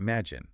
Imagine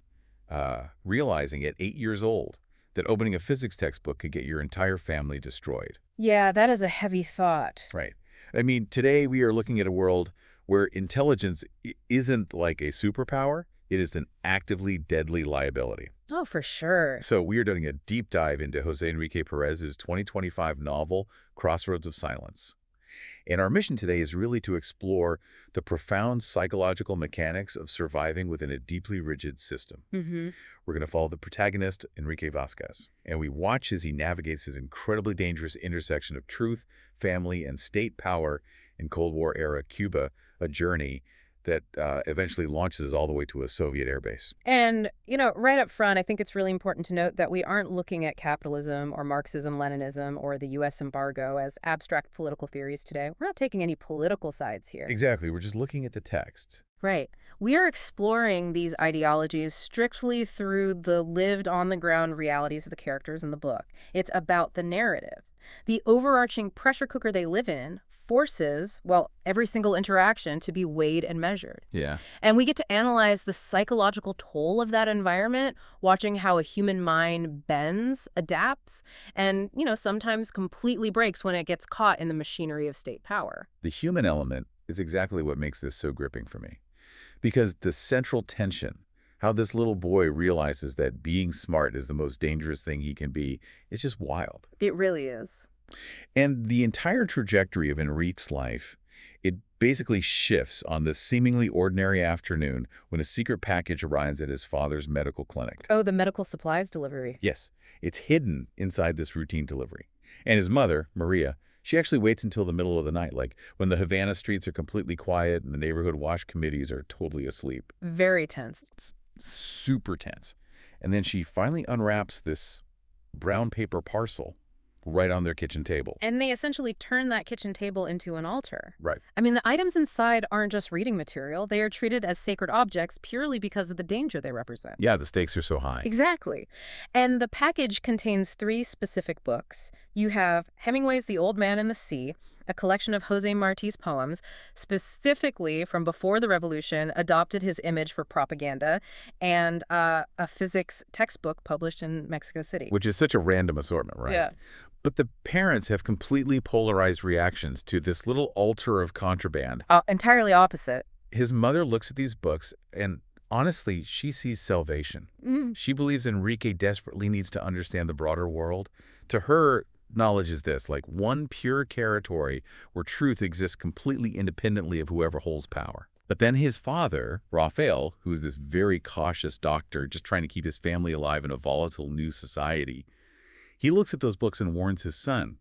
realizing at 8 years old that opening a physics textbook could get your entire family destroyed. Yeah, that is a heavy thought. Right. I mean, today we are looking at a world where intelligence isn't like a superpower. It is an actively deadly liability. Oh, for sure. So we are doing a deep dive into Jose Enrique Perez's 2025 novel, Crossroads of Silence. And our mission today is really to explore the profound psychological mechanics of surviving within a deeply rigid system. Mm-hmm. We're going to follow the protagonist, Enrique Vasquez, and we watch as he navigates his incredibly dangerous intersection of truth, family, and state power in Cold War-era Cuba, a journey that eventually launches all the way to a Soviet airbase. And, right up front, I think it's really important to note that we aren't looking at capitalism or Marxism-Leninism or the U.S. embargo as abstract political theories today. We're not taking any political sides here. Exactly. We're just looking at the text. Right. We are exploring these ideologies strictly through the lived on-the-ground realities of the characters in the book. It's about the narrative. The overarching pressure cooker they live in forces, well, every single interaction to be weighed and measured. Yeah. And we get to analyze the psychological toll of that environment, watching how a human mind bends, adapts, and, sometimes completely breaks when it gets caught in the machinery of state power. The human element is exactly what makes this so gripping for me. Because the central tension, how this little boy realizes that being smart is the most dangerous thing he can be, is just wild. It really is. And the entire trajectory of Enrique's life, it basically shifts on this seemingly ordinary afternoon when a secret package arrives at his father's medical clinic. Oh, the medical supplies delivery. Yes, it's hidden inside this routine delivery. And his mother, Maria, she actually waits until the middle of the night, like when the Havana streets are completely quiet and the neighborhood watch committees are totally asleep. Very tense. It's super tense. And then she finally unwraps this brown paper parcel right on their kitchen table. And they essentially turn that kitchen table into an altar. Right. I mean, the items inside aren't just reading material. They are treated as sacred objects purely because of the danger they represent. Yeah, the stakes are so high. Exactly. And the package contains 3 specific books. You have Hemingway's The Old Man and the Sea, a collection of Jose Marti's poems, specifically from before the revolution, adopted his image for propaganda, and a physics textbook published in Mexico City. Which is such a random assortment, right? Yeah. But the parents have completely polarized reactions to this little altar of contraband. Entirely opposite. His mother looks at these books and honestly, she sees salvation. She believes Enrique desperately needs to understand the broader world. To her, knowledge is this, like one pure territory where truth exists completely independently of whoever holds power. But then his father, Rafael, who's this very cautious doctor just trying to keep his family alive in a volatile new society, he looks at those books and warns his son.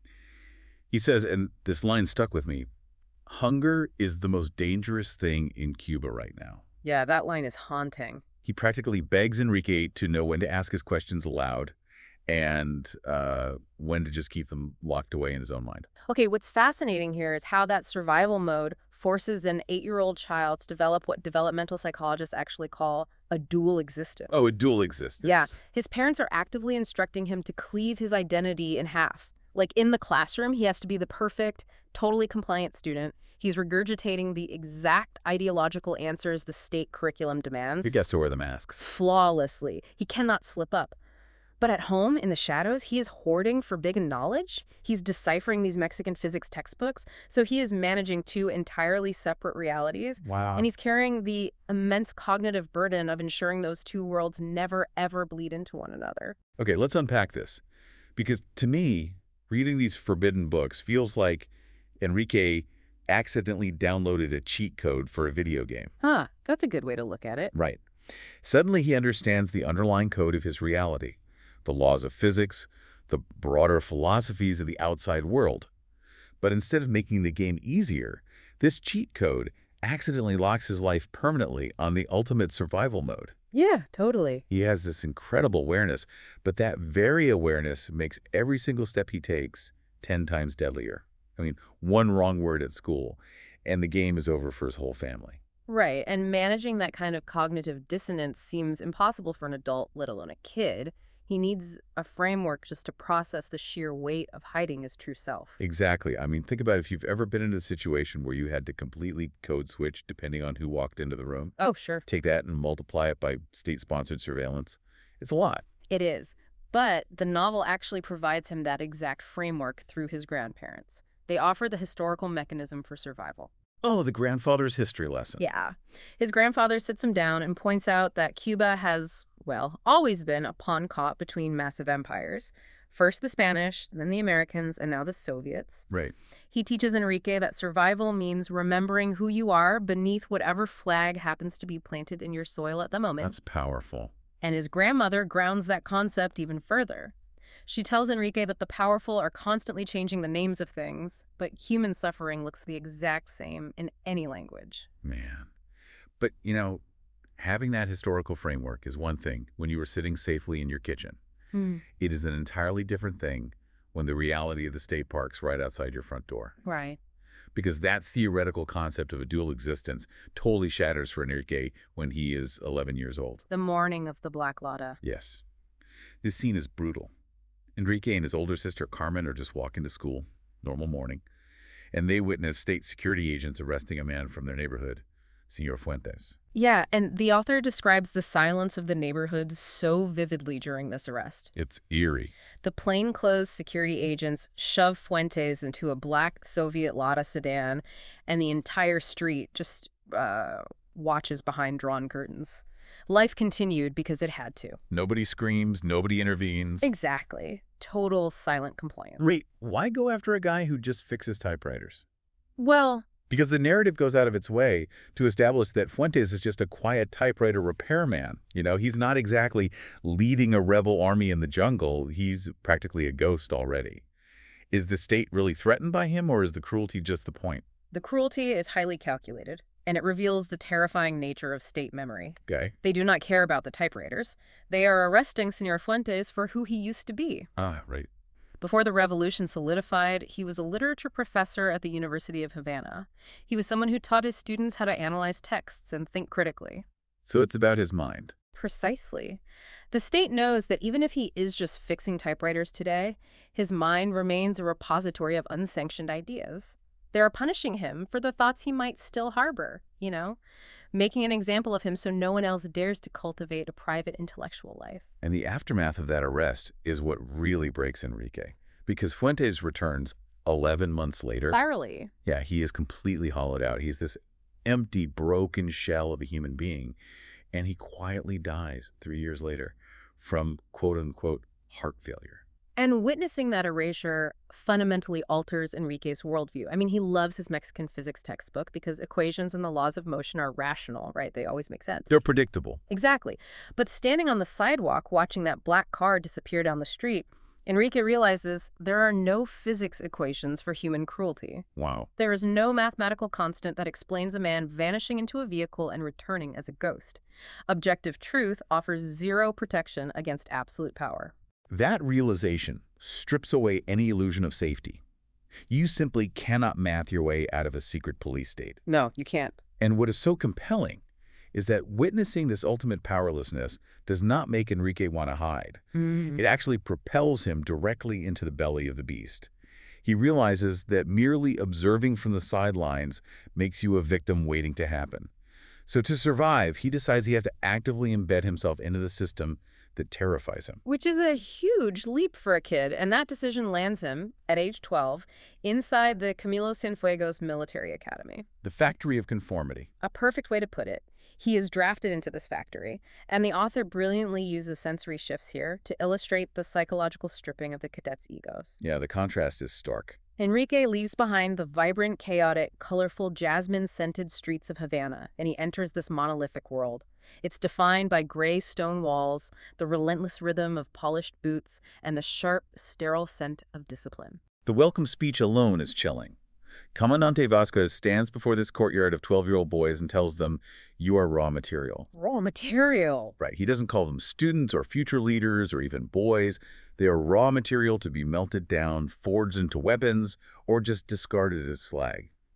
He says, and this line stuck with me, hunger is the most dangerous thing in Cuba right now. Yeah, that line is haunting. He practically begs Enrique to know when to ask his questions aloud and when to just keep them locked away in his own mind. Okay, what's fascinating here is how that survival mode forces an 8-year-old child to develop what developmental psychologists actually call a dual existence. Oh, a dual existence. Yeah, his parents are actively instructing him to cleave his identity in half. Like in the classroom, he has to be the perfect, totally compliant student. He's regurgitating the exact ideological answers the state curriculum demands. He gets to wear the mask. Flawlessly. He cannot slip up. But at home, in the shadows, he is hoarding forbidden knowledge. He's deciphering these Mexican physics textbooks. So he is managing 2 entirely separate realities. Wow. And he's carrying the immense cognitive burden of ensuring those 2 worlds never, ever bleed into one another. Okay, let's unpack this. Because to me, reading these forbidden books feels like Enrique accidentally downloaded a cheat code for a video game. Huh, that's a good way to look at it. Right. Suddenly he understands the underlying code of his reality. The laws of physics, the broader philosophies of the outside world. But instead of making the game easier, this cheat code accidentally locks his life permanently on the ultimate survival mode. Yeah, totally. He has this incredible awareness, but that very awareness makes every single step he takes 10 times deadlier. I mean, one wrong word at school, and the game is over for his whole family. Right, and managing that kind of cognitive dissonance seems impossible for an adult, let alone a kid. He needs a framework just to process the sheer weight of hiding his true self. Exactly. I mean, think about if you've ever been in a situation where you had to completely code switch depending on who walked into the room. Oh, sure. Take that and multiply it by state-sponsored surveillance. It's a lot. It is. But the novel actually provides him that exact framework through his grandparents. They offer the historical mechanism for survival. Oh, the grandfather's history lesson. Yeah. His grandfather sits him down and points out that Cuba has, well, always been a pawn caught between massive empires. First the Spanish, then the Americans, and now the Soviets. Right. He teaches Enrique that survival means remembering who you are beneath whatever flag happens to be planted in your soil at the moment. That's powerful. And his grandmother grounds that concept even further. She tells Enrique that the powerful are constantly changing the names of things, but human suffering looks the exact same in any language. Man. But, having that historical framework is one thing when you are sitting safely in your kitchen. It is an entirely different thing when the reality of the state park's right outside your front door. Right. Because that theoretical concept of a dual existence totally shatters for Enrique when he is 11 years old. The morning of the Black Lotta. Yes. This scene is brutal. Enrique and his older sister Carmen are just walking to school, normal morning, and they witness state security agents arresting a man from their neighborhood, Senor Fuentes. Yeah, and the author describes the silence of the neighborhood so vividly during this arrest. It's eerie. The plainclothes security agents shove Fuentes into a black Soviet Lada sedan, and the entire street just watches behind drawn curtains. Life continued because it had to. Nobody screams, nobody intervenes. Exactly. Total silent compliance. Wait, why go after a guy who just fixes typewriters? Well, Because the narrative goes out of its way to establish that Fuentes is just a quiet typewriter repairman. He's not exactly leading a rebel army in the jungle. He's practically a ghost already. Is the state really threatened by him, or is the cruelty just the point? the cruelty is highly calculated, and it reveals the terrifying nature of state memory. Okay. They do not care about the typewriters. They are arresting Senor Fuentes for who he used to be. Ah, right. Before the revolution solidified, he was a literature professor at the University of Havana. He was someone who taught his students how to analyze texts and think critically. So it's about his mind. Precisely. The state knows that even if he is just fixing typewriters today, his mind remains a repository of unsanctioned ideas. They are punishing him for the thoughts he might still harbor, making an example of him so no one else dares to cultivate a private intellectual life. And the aftermath of that arrest is what really breaks Enrique. Because Fuentes returns 11 months later. Spirally. Yeah, he is completely hollowed out. He's this empty, broken shell of a human being. And he quietly dies 3 years later from quote-unquote heart failure. And witnessing that erasure fundamentally alters Enrique's worldview. I mean, he loves his Mexican physics textbook because equations and the laws of motion are rational, right? They always make sense. They're predictable. Exactly. But standing on the sidewalk watching that black car disappear down the street, Enrique realizes there are no physics equations for human cruelty. Wow. There is no mathematical constant that explains a man vanishing into a vehicle and returning as a ghost. Objective truth offers zero protection against absolute power. That realization strips away any illusion of safety. You simply cannot math your way out of a secret police state. No, you can't. And what is so compelling is that witnessing this ultimate powerlessness does not make Enrique want to hide. It actually propels him directly into the belly of the beast. He realizes that merely observing from the sidelines makes you a victim waiting to happen. So to survive, he decides he has to actively embed himself into the system that terrifies him. Which is a huge leap for a kid, and that decision lands him, at age 12, inside the Camilo Cienfuegos Military Academy. The factory of conformity. A perfect way to put it. He is drafted into this factory, and the author brilliantly uses sensory shifts here to illustrate the psychological stripping of the cadets' egos. Yeah, the contrast is stark. Enrique leaves behind the vibrant, chaotic, colorful, jasmine-scented streets of Havana, and he enters this monolithic world. It's defined by gray stone walls, the relentless rhythm of polished boots, and the sharp, sterile scent of discipline. The welcome speech alone is chilling. Comandante Vasquez stands before this courtyard of 12-year-old boys and tells them, "You are raw material." Raw material. Right, he doesn't call them students or future leaders or even boys. They are raw material to be melted down, forged into weapons, or just discarded as slag.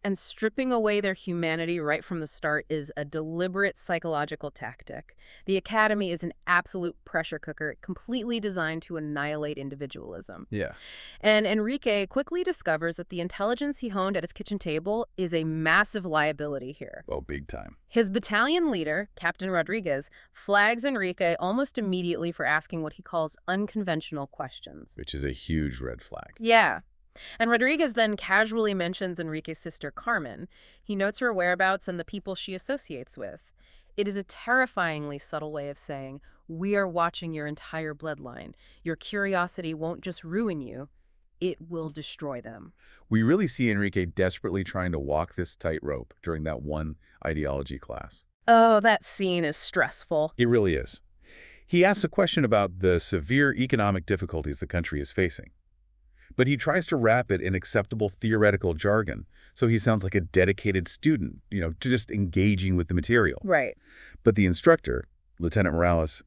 And stripping away their humanity right from the start is a deliberate psychological tactic. The Academy is an absolute pressure cooker, completely designed to annihilate individualism. Yeah. And Enrique quickly discovers that the intelligence he honed at his kitchen table is a massive liability here. Oh, big time. His battalion leader, Captain Rodriguez, flags Enrique almost immediately for asking what he calls unconventional questions. Which is a huge red flag. Yeah. And Rodriguez then casually mentions Enrique's sister, Carmen. He notes her whereabouts and the people she associates with. It is a terrifyingly subtle way of saying, we are watching your entire bloodline. Your curiosity won't just ruin you, it will destroy them. We really see Enrique desperately trying to walk this tightrope during that one ideology class. Oh, that scene is stressful. It really is. He asks a question about the severe economic difficulties the country is facing. But he tries to wrap it in acceptable theoretical jargon, so he sounds like a dedicated student, just engaging with the material. Right. But the instructor, Lieutenant Morales,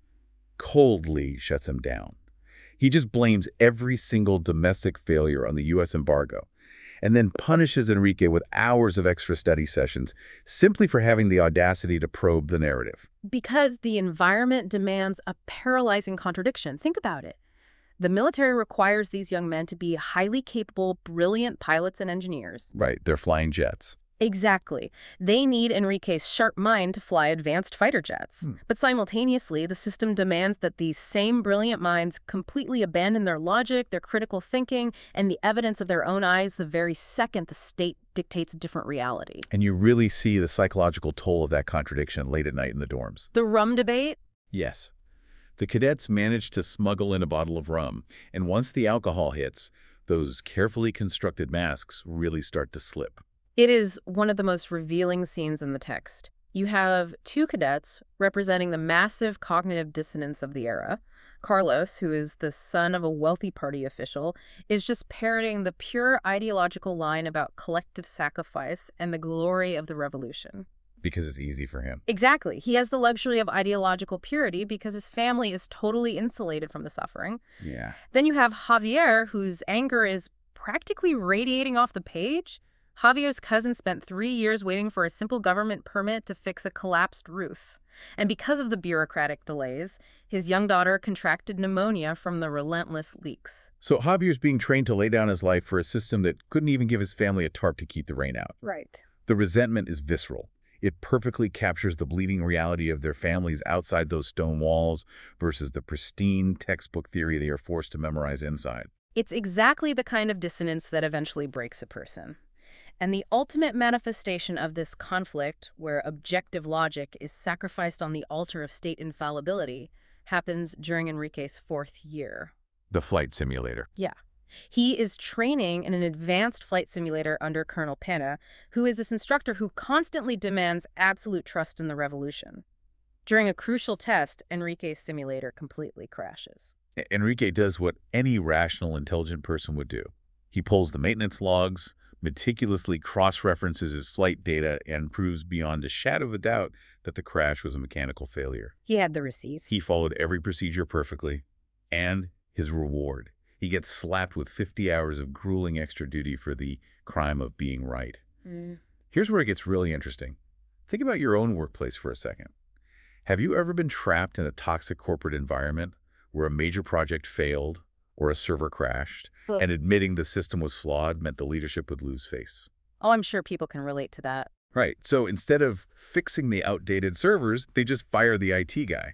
coldly shuts him down. He just blames every single domestic failure on the U.S. embargo, and then punishes Enrique with hours of extra study sessions simply for having the audacity to probe the narrative. Because the environment demands a paralyzing contradiction. Think about it. The military requires these young men to be highly capable, brilliant pilots and engineers. Right, they're flying jets. Exactly. They need Enrique's sharp mind to fly advanced fighter jets. But simultaneously, the system demands that these same brilliant minds completely abandon their logic, their critical thinking, and the evidence of their own eyes the very second the state dictates a different reality. And you really see the psychological toll of that contradiction late at night in the dorms. The rum debate? Yes. The cadets manage to smuggle in a bottle of rum, and once the alcohol hits, those carefully constructed masks really start to slip. It is one of the most revealing scenes in the text. You have two cadets representing the massive cognitive dissonance of the era. Carlos, who is the son of a wealthy party official, is just parroting the pure ideological line about collective sacrifice and the glory of the revolution. Because it's easy for him. Exactly. He has the luxury of ideological purity because his family is totally insulated from the suffering. Yeah. Then you have Javier, whose anger is practically radiating off the page. Javier's cousin spent 3 years waiting for a simple government permit to fix a collapsed roof. And because of the bureaucratic delays, his young daughter contracted pneumonia from the relentless leaks. So Javier's being trained to lay down his life for a system that couldn't even give his family a tarp to keep the rain out. Right. The resentment is visceral. It perfectly captures the bleeding reality of their families outside those stone walls versus the pristine textbook theory they are forced to memorize inside. It's exactly the kind of dissonance that eventually breaks a person. And the ultimate manifestation of this conflict, where objective logic is sacrificed on the altar of state infallibility, happens during Enrique's 4th year. The flight simulator. Yeah. He is training in an advanced flight simulator under Colonel Pena, who is this instructor who constantly demands absolute trust in the revolution. During a crucial test, Enrique's simulator completely crashes. Enrique does what any rational, intelligent person would do. He pulls the maintenance logs, meticulously cross-references his flight data, and proves beyond a shadow of a doubt that the crash was a mechanical failure. He had the receipts. He followed every procedure perfectly. And his reward. He gets slapped with 50 hours of grueling extra duty for the crime of being right. Here's where it gets really interesting. Think about your own workplace for a second. Have you ever been trapped in a toxic corporate environment where a major project failed or a server crashed, and admitting the system was flawed meant the leadership would lose face? Oh, I'm sure people can relate to that. Right. So instead of fixing the outdated servers, they just fire the IT guy.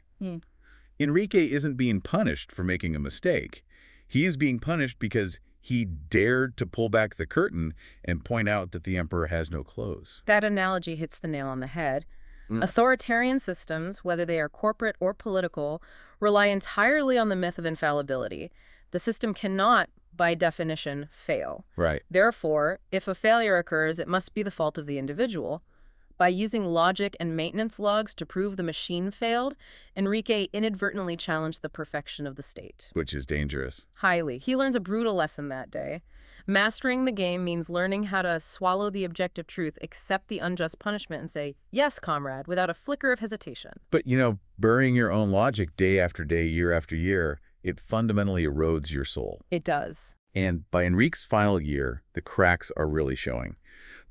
Enrique isn't being punished for making a mistake. He is being punished because he dared to pull back the curtain and point out that the emperor has no clothes. That analogy hits the nail on the head. Authoritarian systems, whether they are corporate or political, rely entirely on the myth of infallibility. The system cannot, by definition, fail. Right. Therefore, if a failure occurs, it must be the fault of the individual. By using logic and maintenance logs to prove the machine failed, Enrique inadvertently challenged the perfection of the state. Which is dangerous. Highly. He learns a brutal lesson that day. Mastering the game means learning how to swallow the objective truth, accept the unjust punishment, and say, yes, comrade, without a flicker of hesitation. But, burying your own logic day after day, year after year, it fundamentally erodes your soul. It does. And by Enrique's final year, the cracks are really showing.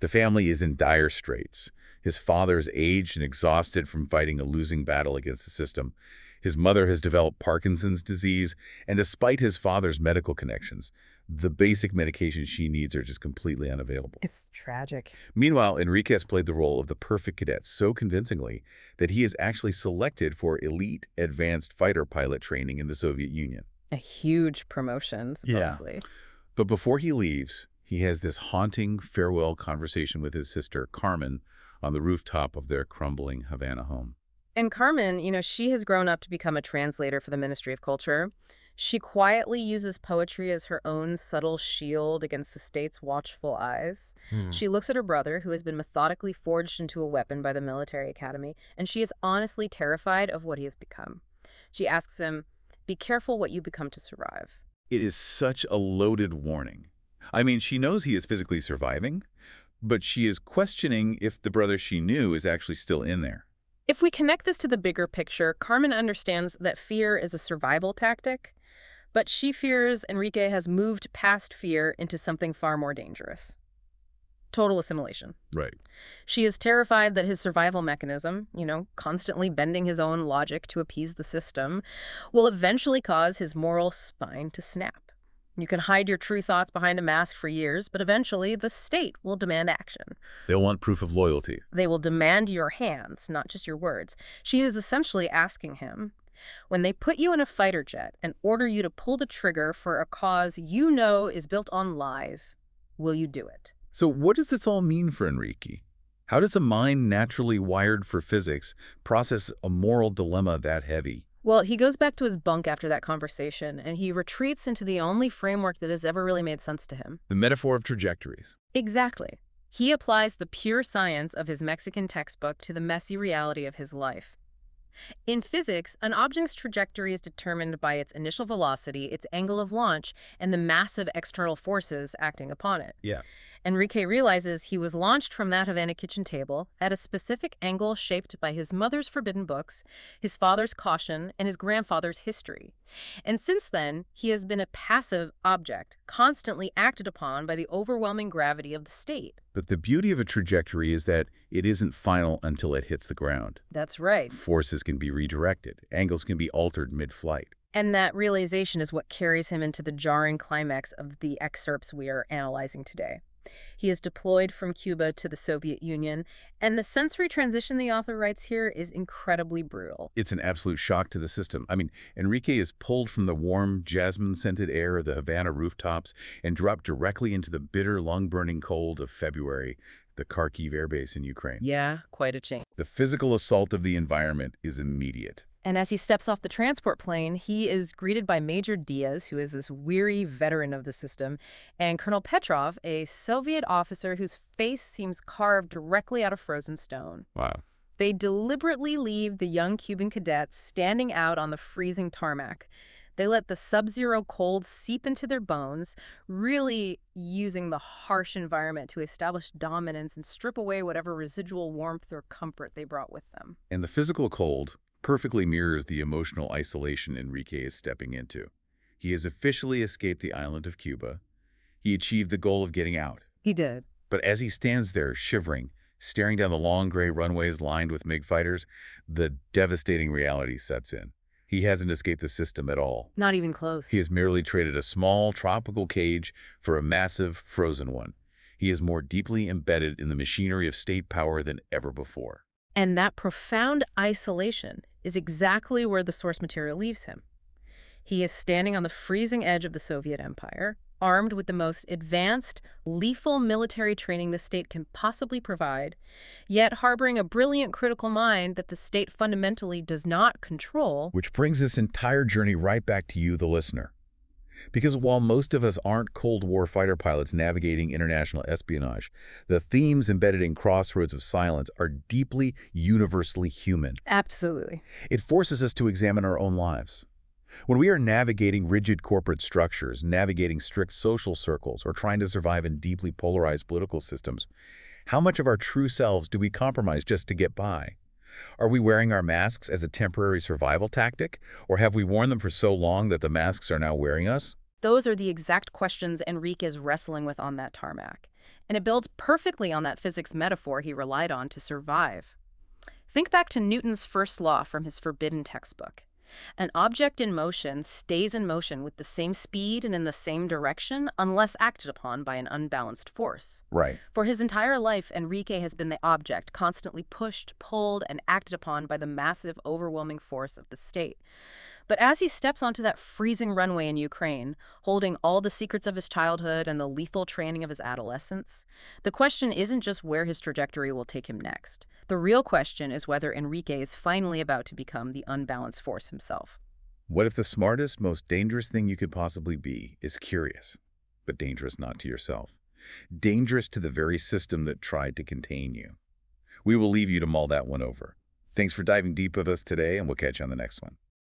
The family is in dire straits. His father is aged and exhausted from fighting a losing battle against the system. His mother has developed Parkinson's disease, and despite his father's medical connections, the basic medications she needs are just completely unavailable. It's tragic. Meanwhile, Enrique has played the role of the perfect cadet so convincingly that he is actually selected for elite advanced fighter pilot training in the Soviet Union. A huge promotion, supposedly. But before he leaves, he has this haunting farewell conversation with his sister, Carmen, on the rooftop of their crumbling Havana home. And Carmen, she has grown up to become a translator for the Ministry of Culture. She quietly uses poetry as her own subtle shield against the state's watchful eyes. She looks at her brother, who has been methodically forged into a weapon by the military academy, and she is honestly terrified of what he has become. She asks him, "Be careful what you become to survive." It is such a loaded warning. I mean, she knows he is physically surviving, but she is questioning if the brother she knew is actually still in there. If we connect this to the bigger picture, Carmen understands that fear is a survival tactic, but she fears Enrique has moved past fear into something far more dangerous. Total assimilation. Right. She is terrified that his survival mechanism, constantly bending his own logic to appease the system, will eventually cause his moral spine to snap. You can hide your true thoughts behind a mask for years, but eventually the state will demand action. They'll want proof of loyalty. They will demand your hands, not just your words. She is essentially asking him, when they put you in a fighter jet and order you to pull the trigger for a cause you know is built on lies, will you do it? So what does this all mean for Enrique? How does a mind naturally wired for physics process a moral dilemma that heavy? Well, he goes back to his bunk after that conversation, and he retreats into the only framework that has ever really made sense to him. The metaphor of trajectories. Exactly. He applies the pure science of his Mexican textbook to the messy reality of his life. In physics, an object's trajectory is determined by its initial velocity, its angle of launch, and the massive external forces acting upon it. Yeah. Enrique realizes he was launched from that Havana kitchen table at a specific angle shaped by his mother's forbidden books, his father's caution, and his grandfather's history. And since then, he has been a passive object, constantly acted upon by the overwhelming gravity of the state. But the beauty of a trajectory is that it isn't final until it hits the ground. That's right. Forces can be redirected. Angles can be altered mid-flight. And that realization is what carries him into the jarring climax of the excerpts we are analyzing today. He is deployed from Cuba to the Soviet Union, and the sensory transition the author writes here is incredibly brutal. It's an absolute shock to the system. I mean, Enrique is pulled from the warm, jasmine-scented air of the Havana rooftops and dropped directly into the bitter, lung-burning cold of February, the Kharkiv Air Base in Ukraine. Yeah, quite a change. The physical assault of the environment is immediate. And as he steps off the transport plane, he is greeted by Major Diaz, who is this weary veteran of the system, and Colonel Petrov, a Soviet officer whose face seems carved directly out of frozen stone. Wow. They deliberately leave the young Cuban cadets standing out on the freezing tarmac. They let the sub-zero cold seep into their bones, really using the harsh environment to establish dominance and strip away whatever residual warmth or comfort they brought with them. And the physical cold perfectly mirrors the emotional isolation Enrique is stepping into. He has officially escaped the island of Cuba. He achieved the goal of getting out. He did. But as he stands there, shivering, staring down the long gray runways lined with MiG fighters, the devastating reality sets in. He hasn't escaped the system at all. Not even close. He has merely traded a small tropical cage for a massive frozen one. He is more deeply embedded in the machinery of state power than ever before. And that profound isolation is exactly where the source material leaves him. He is standing on the freezing edge of the Soviet Empire, armed with the most advanced, lethal military training the state can possibly provide, yet harboring a brilliant critical mind that the state fundamentally does not control. Which brings this entire journey right back to you, the listener. Because while most of us aren't Cold War fighter pilots navigating international espionage, the themes embedded in Crossroads of Silence are deeply, universally human. Absolutely. It forces us to examine our own lives. When we are navigating rigid corporate structures, navigating strict social circles, or trying to survive in deeply polarized political systems, how much of our true selves do we compromise just to get by? Are we wearing our masks as a temporary survival tactic, or have we worn them for so long that the masks are now wearing us? Those are the exact questions Enrique is wrestling with on that tarmac. And it builds perfectly on that physics metaphor he relied on to survive. Think back to Newton's first law from his forbidden textbook. An object in motion stays in motion with the same speed and in the same direction unless acted upon by an unbalanced force. Right. For his entire life, Enrique has been the object, constantly pushed, pulled, and acted upon by the massive, overwhelming force of the state. But as he steps onto that freezing runway in Ukraine, holding all the secrets of his childhood and the lethal training of his adolescence, the question isn't just where his trajectory will take him next. The real question is whether Enrique is finally about to become the unbalanced force himself. What if the smartest, most dangerous thing you could possibly be is curious, but dangerous not to yourself? Dangerous to the very system that tried to contain you. We will leave you to mull that one over. Thanks for diving deep with us today, and we'll catch you on the next one.